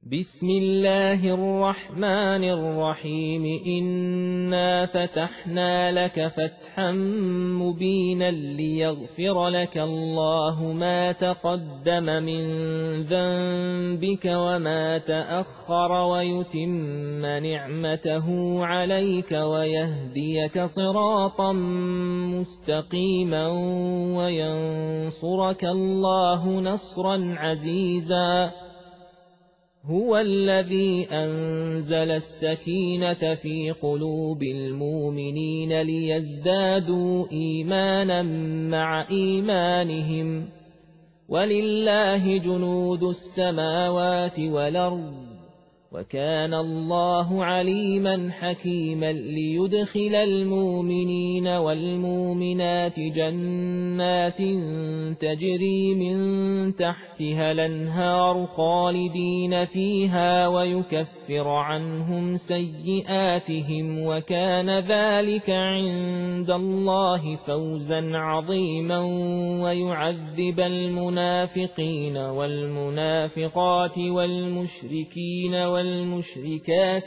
بسم الله الرحمن الرحيم إنا فتحنا لك فتحا مبينا ليغفر لك الله ما تقدم من ذنبك وما تأخر ويتم نعمته عليك ويهديك صراطا مستقيما وينصرك الله نصرا عزيزا. هو الذي أنزل السكينة في قلوب المؤمنين ليزدادوا إيمانا مع إيمانهم ولله جنود السماوات والأرض وكان الله عليما حكيما ليدخل المؤمنين والمؤمنات جنات تجري من تحتها الأنهار خالدين فيها ويكفر عنهم سيئاتهم وكان ذلك عند الله فوزا عظيما ويعذب المنافقين والمنافقات والمشركين والمشركات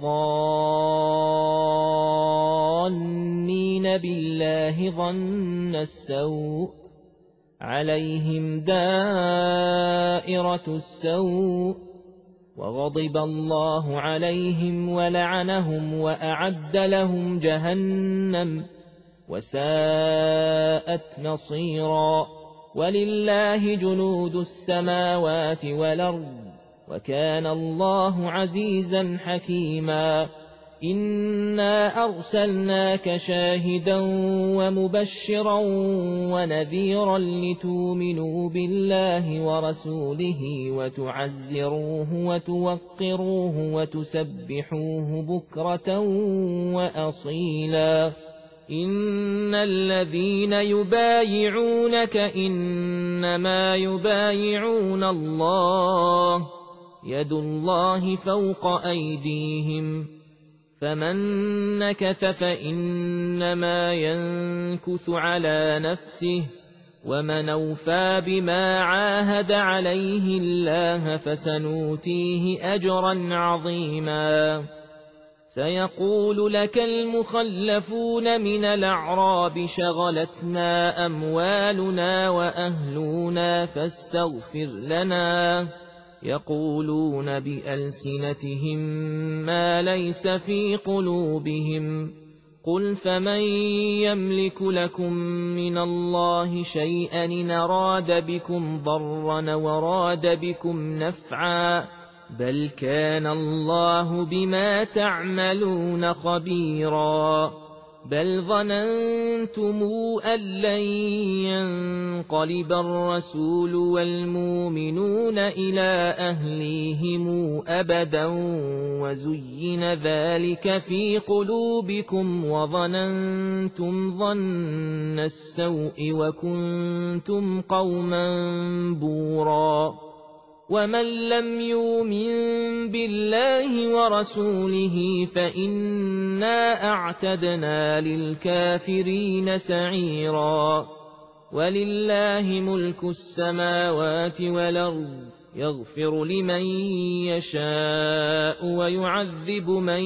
الظانين بالله ظن السوء عليهم دائرة السوء وغضب الله عليهم ولعنهم وأعد لهم جهنم وساءت مصيرا. ولله جنود السماوات والأرض وكان الله عزيزا حكيما. إنا أرسلناك شاهدا ومبشرا ونذيرا لتؤمنوا بالله ورسوله وتعزروه وتوقروه وتسبحوه بكرة وأصيلا. إن الذين يبايعونك إنما يبايعون الله يد الله فوق أيديهم فمن نكث فإنما ينكث على نفسه ومن أوفى بما عاهد عليه الله فسنؤتيه أجرا عظيما. سيقول لك المخلفون من الأعراب شغلتنا أموالنا وأهلنا فاستغفر لنا يقولون بألسنتهم ما ليس في قلوبهم قل فمن يملك لكم من الله شيئا إن أراد بكم ضرا وراد بكم نفعا بل كان الله بما تعملون خبيرا. بل ظننتم أن لن ينقلب الرسول والمؤمنون إلى أهليهم أبدا وزين ذلك في قلوبكم وظننتم ظن السوء وكنتم قوما بورا. ومن لم يؤمن بالله ورسوله فإنا أعتدنا للكافرين سعيرا. ولله ملك السماوات والأرض يغفر لمن يشاء ويعذب من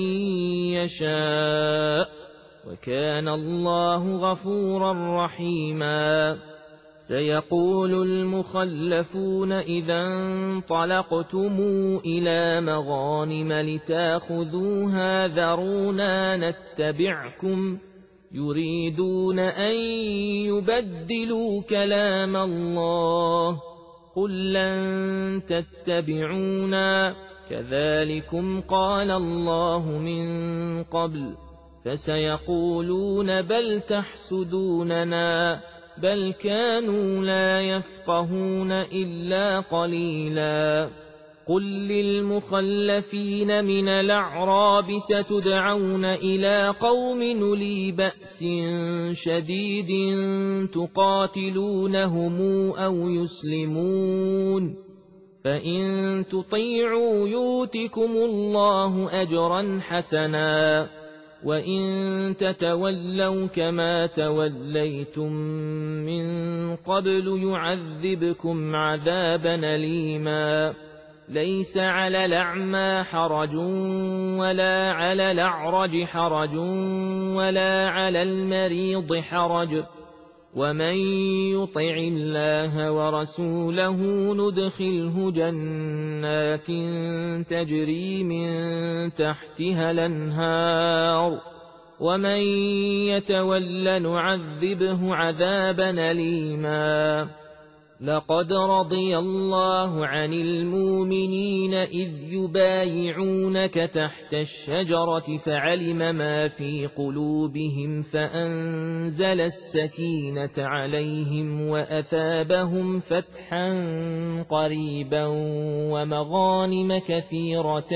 يشاء وكان الله غفورا رحيما. سيقول المخلفون إذا انطلقتم إلى مغانم لتأخذوها ذرونا نتبعكم يريدون أن يبدلوا كلام الله قل لن تتبعونا كذلكم قال الله من قبل فسيقولون بل تحسدوننا بل كانوا لا يفقهون إلا قليلا. قل للمخلفين من الأعراب ستدعون إلى قوم أولي بأس شديد تقاتلونهم أو يسلمون فإن تطيعوا يؤتكم الله أجرا حسنا وإن تتولوا كما توليتم من قبل يعذبكم عذابا أليما ليس على الأعمى حرج ولا على الأعرج حرج ولا على المريض حرج ومن يطع الله ورسوله ندخله جنات تجري من تحتها الأنهار ومن يتول نعذبه عذابا أليما لقد رضي الله عن المؤمنين إذ يبايعونك تحت الشجرة فعلم ما في قلوبهم فأنزل السكينة عليهم وأثابهم فتحا قريبا ومغانم كثيرة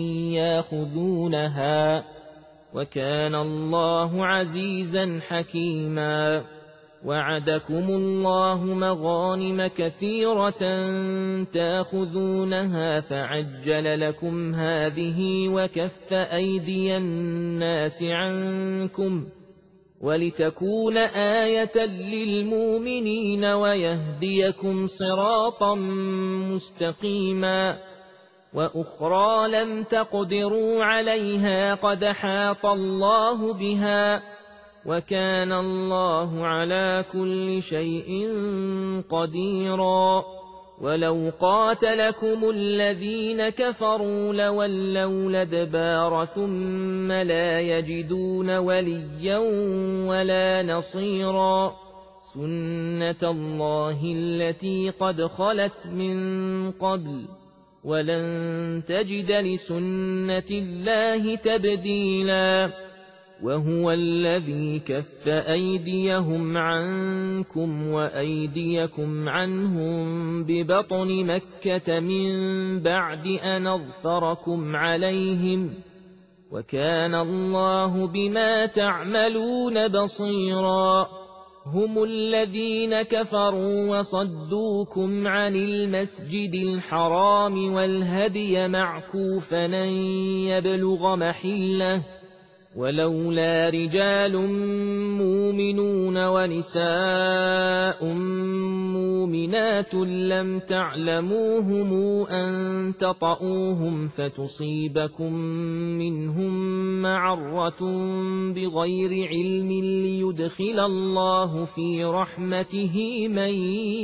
ياخذونها وكان الله عزيزا حكيما وعدكم الله مغانم كثيرة تاخذونها فعجل لكم هذه وكف أيدي الناس عنكم ولتكون آية للمؤمنين ويهديكم صراطا مستقيما وأخرى لم تقدروا عليها قد حاط الله بها وكان الله على كل شيء قديرا ولو قاتلكم الذين كفروا لولوا الأدبار ثم لا يجدون وليا ولا نصيرا سنة الله التي قد خلت من قبل ولن تجد لسنة الله تبديلا وهو الذي كف أيديهم عنكم وأيديكم عنهم ببطن مكة من بعد أن أظفركم عليهم وكان الله بما تعملون بصيرا هم الذين كفروا وصدوكم عن المسجد الحرام والهدي معكوفا أن يبلغ محله ولولا رجال مؤمنون ونساء مؤمنات لم تعلموهم أن تطؤوهم فتصيبكم منهم معرة بغير علم ليدخل الله في رحمته من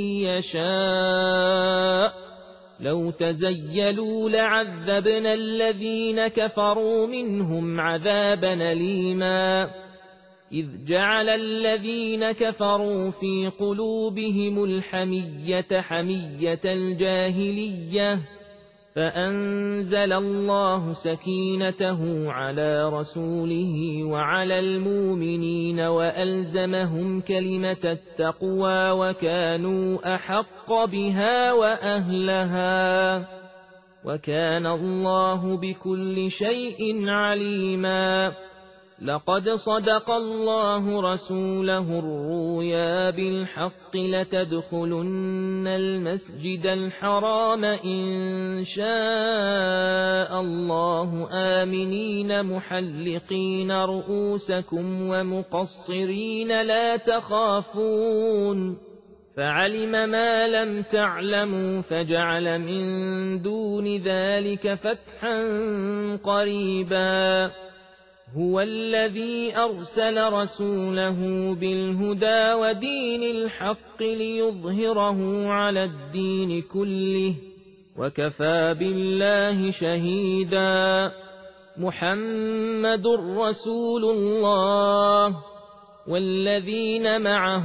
يشاء لو تزيلوا لعذبنا الذين كفروا منهم عذابا أليما إذ جعل الذين كفروا في قلوبهم الحمية حمية الجاهلية فأنزل الله سكينته على رسوله وعلى المؤمنين وألزمهم كلمة التقوى وكانوا أحق بها وأهلها وكان الله بكل شيء عليما لقد صدق الله رسوله الرؤيا بالحق لتدخلن المسجد الحرام إن شاء الله آمنين محلقين رؤوسكم ومقصرين لا تخافون فعلم ما لم تعلموا فجعل من دون ذلك فتحا قريبا هو الذي أرسل رسوله بالهدى ودين الحق ليظهره على الدين كله وكفى بالله شهيدا محمد رسول الله والذين معه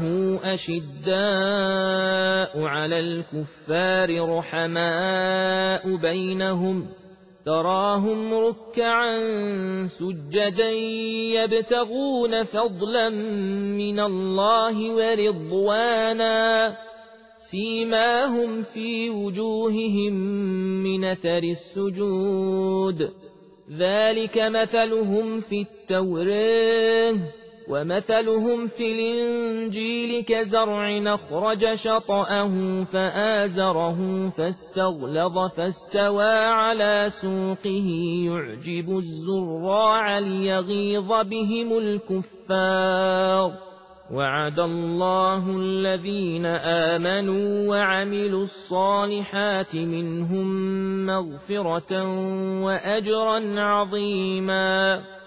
أشداء على الكفار رحماء بينهم تراهم ركعا سجدا يبتغون فضلا من الله ورضوانا سيماهم في وجوههم من أثر السجود ذلك مثلهم في التوراة ومثلهم في الإنجيل كزرع أخرج شطأه فآزره فاستغلظ فاستوى على سوقه يعجب الزراع ليغيظ بهم الكفار وعد الله الذين آمنوا وعملوا الصالحات منهم مغفرة وأجرا عظيما.